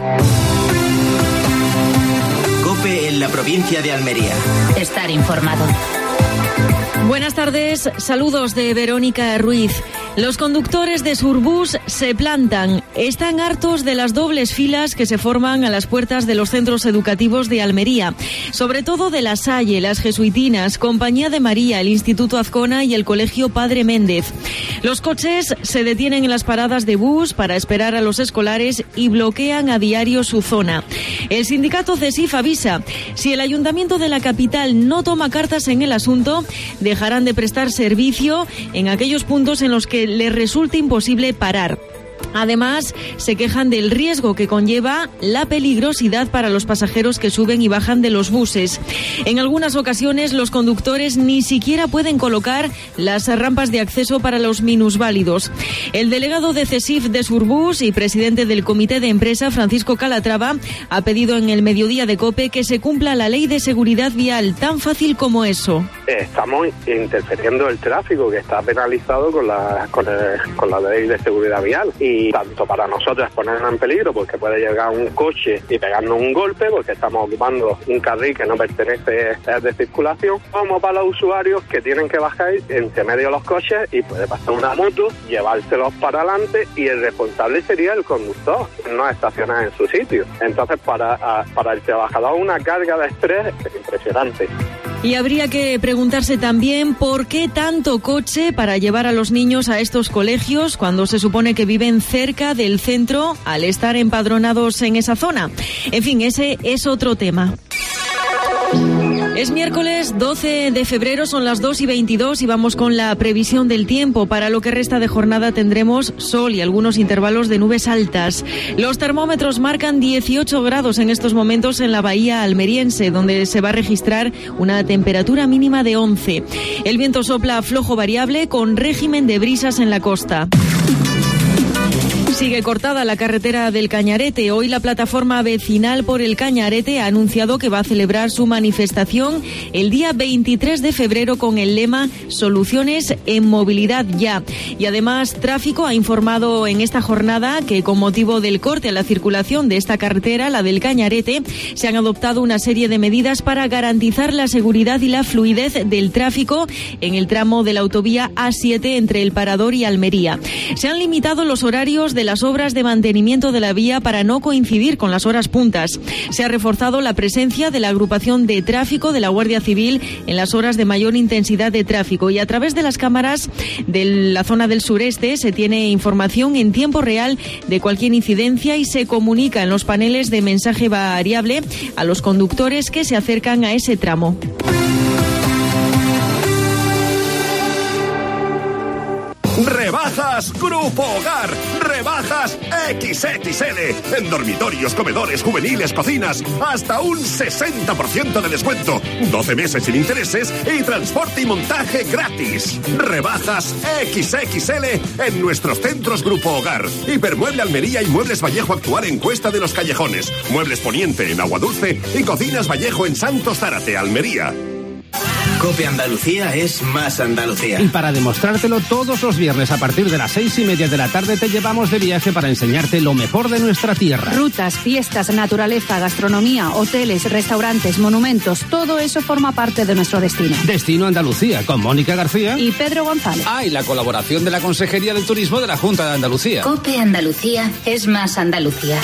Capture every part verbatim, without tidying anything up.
COPE en la provincia de Almería. Estar informado. Buenas tardes, saludos de Verónica Ruiz. Los conductores de Surbus se plantan. Están hartos de las dobles filas que se forman a las puertas de los centros educativos de Almería, sobre todo de La Salle, las Jesuitinas, Compañía de María, el Instituto Azcona y el Colegio Padre Méndez. Los coches se detienen en las paradas de bus para esperar a los escolares y bloquean a diario su zona. El sindicato CESIF avisa, si el ayuntamiento de la capital no toma cartas en el asunto, dejarán de prestar servicio en aquellos puntos en los que les resulte imposible parar. Además, se quejan del riesgo que conlleva la peligrosidad para los pasajeros que suben y bajan de los buses. En algunas ocasiones, los conductores ni siquiera pueden colocar las rampas de acceso para los minusválidos. El delegado de CESIF de Surbus y presidente del comité de empresa, Francisco Calatrava, ha pedido en el mediodía de COPE que se cumpla la ley de seguridad vial, tan fácil como eso. Estamos interfiriendo el tráfico, que está penalizado con la, con, el, con la ley de seguridad vial. Y tanto para nosotros ponernos en peligro, porque puede llegar un coche y pegarnos un golpe, porque estamos ocupando un carril que no pertenece a de circulación, como para los usuarios que tienen que bajar entre medio de los coches y puede pasar una moto, llevárselos para adelante y el responsable sería el conductor, no estacionar en su sitio. Entonces, para, para el trabajador, una carga de estrés impresionante. Y habría que preguntarse también por qué tanto coche para llevar a los niños a estos colegios cuando se supone que viven cerca del centro al estar empadronados en esa zona. En fin, ese es otro tema. Es miércoles doce de febrero, son las dos y veintidós y vamos con la previsión del tiempo. Para lo que resta de jornada tendremos sol y algunos intervalos de nubes altas. Los termómetros marcan dieciocho grados en estos momentos en la bahía almeriense, donde se va a registrar una temperatura mínima de once. El viento sopla flojo variable con régimen de brisas en la costa. Sigue cortada la carretera del Cañarete. Hoy la plataforma vecinal por el Cañarete ha anunciado que va a celebrar su manifestación el día veintitrés de febrero con el lema Soluciones en Movilidad Ya. Y además Tráfico ha informado en esta jornada que con motivo del corte a la circulación de esta carretera, la del Cañarete, se han adoptado una serie de medidas para garantizar la seguridad y la fluidez del tráfico en el tramo de la autovía A siete entre El Parador y Almería. Se han limitado los horarios de las obras de mantenimiento de la vía para no coincidir con las horas puntas. Se ha reforzado la presencia de la agrupación de tráfico de la Guardia Civil en las horas de mayor intensidad de tráfico y a través de las cámaras de la zona del sureste se tiene información en tiempo real de cualquier incidencia y se comunica en los paneles de mensaje variable a los conductores que se acercan a ese tramo. Rebajas Grupo Hogar, rebajas equis equis ele, en dormitorios, comedores, juveniles, cocinas, hasta un sesenta por ciento de descuento, doce meses sin intereses y transporte y montaje gratis. Rebajas equis equis ele en nuestros centros Grupo Hogar, Hipermueble Almería y Muebles Vallejo Actual en Cuesta de los Callejones, Muebles Poniente en Agua Dulce y Cocinas Vallejo en Santos Zárate, Almería. COPE Andalucía es más Andalucía. Y para demostrártelo, todos los viernes a partir de las seis y media de la tarde te llevamos de viaje para enseñarte lo mejor de nuestra tierra. Rutas, fiestas, naturaleza, gastronomía, hoteles, restaurantes, monumentos, todo eso forma parte de nuestro destino. Destino Andalucía, con Mónica García y Pedro González. Ah, y la colaboración de la Consejería del Turismo de la Junta de Andalucía. COPE Andalucía es más Andalucía.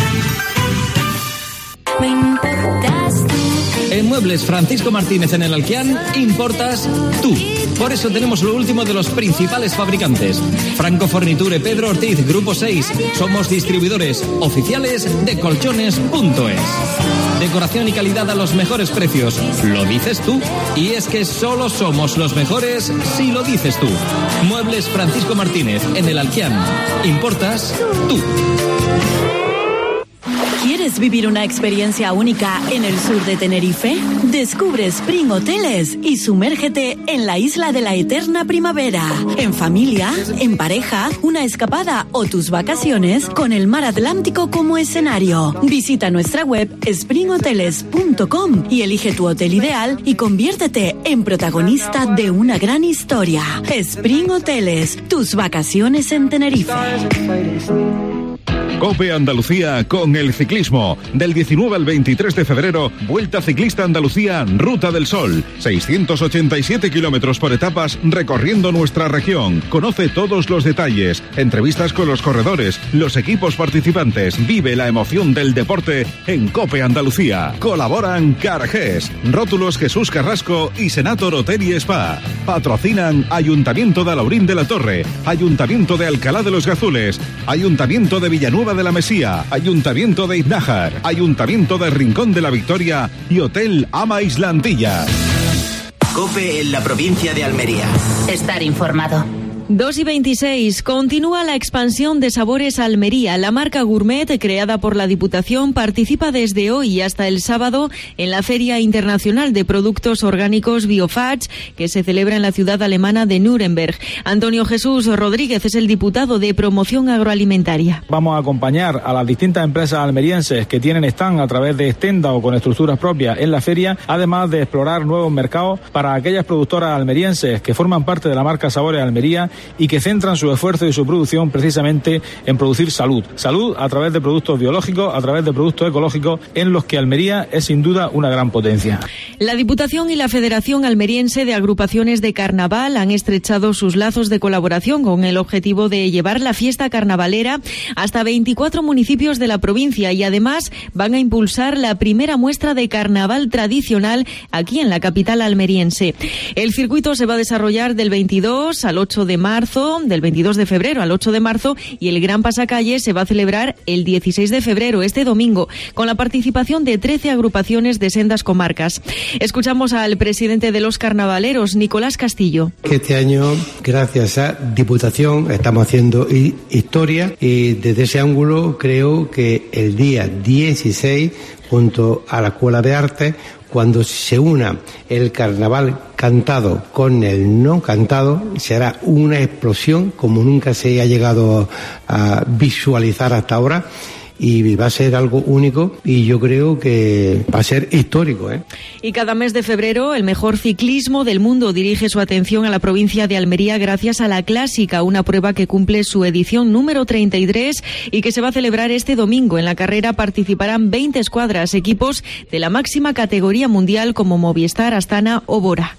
Me importas tú. En Muebles Francisco Martínez en el Alquián, importas tú. Por eso tenemos lo último de los principales fabricantes. Franco Forniture, Pedro Ortiz, Grupo seis. Somos distribuidores oficiales de colchones punto es. Decoración y calidad a los mejores precios. Lo dices tú. Y es que solo somos los mejores si lo dices tú. Muebles Francisco Martínez en el Alquián. Importas tú. ¿Quieres vivir una experiencia única en el sur de Tenerife? Descubre Spring Hoteles y sumérgete en la isla de la eterna primavera. En familia, en pareja, una escapada o tus vacaciones con el mar Atlántico como escenario. Visita nuestra web spring hoteles punto com y elige tu hotel ideal y conviértete en protagonista de una gran historia. Spring Hoteles, tus vacaciones en Tenerife. COPE Andalucía con el ciclismo. Del diecinueve al veintitrés de febrero, Vuelta Ciclista Andalucía, Ruta del Sol. seiscientos ochenta y siete kilómetros por etapas recorriendo nuestra región. Conoce todos los detalles, entrevistas con los corredores, los equipos participantes. Vive la emoción del deporte en COPE Andalucía. Colaboran Cargés, Rótulos Jesús Carrasco y Senator Hotel y Spa. Patrocinan Ayuntamiento de Alaurín de la Torre, Ayuntamiento de Alcalá de los Gazules, Ayuntamiento de Villanueva de la Mesía, Ayuntamiento de Iznájar, Ayuntamiento de Rincón de la Victoria y Hotel Ama Islandilla. COPE en la provincia de Almería. Estar informado. dos y veintiséis. Continúa la expansión de Sabores Almería. La marca Gourmet, creada por la Diputación, participa desde hoy hasta el sábado en la Feria Internacional de Productos Orgánicos Biofats, que se celebra en la ciudad alemana de Nuremberg. Antonio Jesús Rodríguez es el diputado de Promoción Agroalimentaria. Vamos a acompañar a las distintas empresas almerienses que tienen stand a través de extenda o con estructuras propias en la feria, además de explorar nuevos mercados para aquellas productoras almerienses que forman parte de la marca Sabores Almería y que centran su esfuerzo y su producción precisamente en producir salud. Salud a través de productos biológicos, a través de productos ecológicos, en los que Almería es sin duda una gran potencia. La Diputación y la Federación Almeriense de Agrupaciones de Carnaval han estrechado sus lazos de colaboración con el objetivo de llevar la fiesta carnavalera hasta veinticuatro municipios de la provincia y además van a impulsar la primera muestra de carnaval tradicional aquí en la capital almeriense. El circuito se va a desarrollar del veintidós al ocho de marzo, del veintidós de febrero al ocho de marzo, y el Gran Pasacalle se va a celebrar el dieciséis de febrero, este domingo, con la participación de trece agrupaciones de sendas comarcas. Escuchamos al presidente de los carnavaleros, Nicolás Castillo. Este año, gracias a Diputación, estamos haciendo historia y desde ese ángulo creo que el día dieciséis, junto a la Escuela de Arte, cuando se una el carnaval cantado con el no cantado, será una explosión como nunca se ha llegado a visualizar hasta ahora. Y va a ser algo único y yo creo que va a ser histórico, ¿eh? Y cada mes de febrero el mejor ciclismo del mundo dirige su atención a la provincia de Almería gracias a la Clásica, una prueba que cumple su edición número treinta y tres y que se va a celebrar este domingo. En la carrera participarán veinte escuadras, equipos de la máxima categoría mundial como Movistar, Astana o Bora.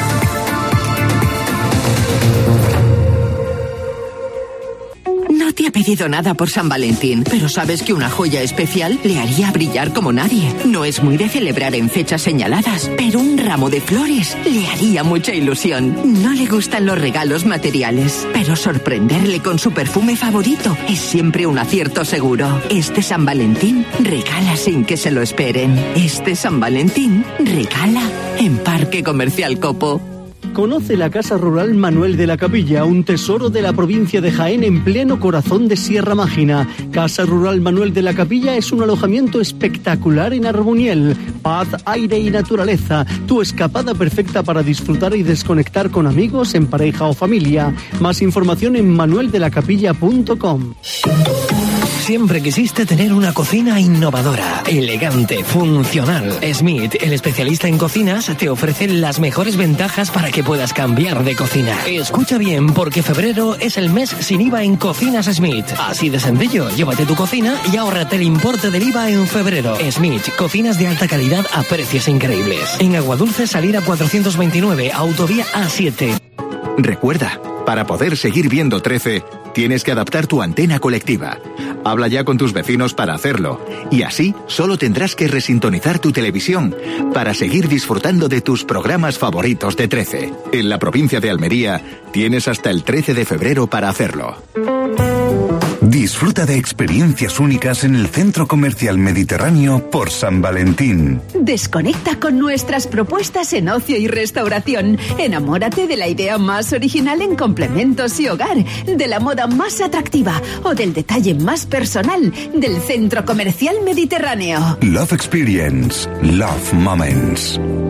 No te ha pedido nada por San Valentín, pero sabes que una joya especial le haría brillar como nadie. No es muy de celebrar en fechas señaladas, pero un ramo de flores le haría mucha ilusión. No le gustan los regalos materiales, pero sorprenderle con su perfume favorito es siempre un acierto seguro. Este San Valentín regala sin que se lo esperen. Este San Valentín regala en Parque Comercial Copo. Conoce la Casa Rural Manuel de la Capilla, un tesoro de la provincia de Jaén en pleno corazón de Sierra Mágina. Casa Rural Manuel de la Capilla es un alojamiento espectacular en Arboniel. Paz, aire y naturaleza. Tu escapada perfecta para disfrutar y desconectar con amigos, en pareja o familia. Más información en manuel de la capilla punto com. Siempre quisiste tener una cocina innovadora, elegante, funcional. Smith, el especialista en cocinas, te ofrece las mejores ventajas para que puedas cambiar de cocina. Escucha bien, porque febrero es el mes sin I V A en Cocinas Smith. Así de sencillo, llévate tu cocina y ahórrate el importe del I V A en febrero. Smith, cocinas de alta calidad a precios increíbles. En Aguadulce, salida cuatrocientos veintinueve, autovía A siete. Recuerda, para poder seguir viendo trece, tienes que adaptar tu antena colectiva. Habla ya con tus vecinos para hacerlo. Y así solo tendrás que resintonizar tu televisión para seguir disfrutando de tus programas favoritos de trece. En la provincia de Almería tienes hasta el trece de febrero para hacerlo. Disfruta de experiencias únicas en el Centro Comercial Mediterráneo por San Valentín. Desconecta con nuestras propuestas en ocio y restauración. Enamórate de la idea más original en complementos y hogar, de la moda más atractiva o del detalle más personal del Centro Comercial Mediterráneo. Love Experience. Love Moments.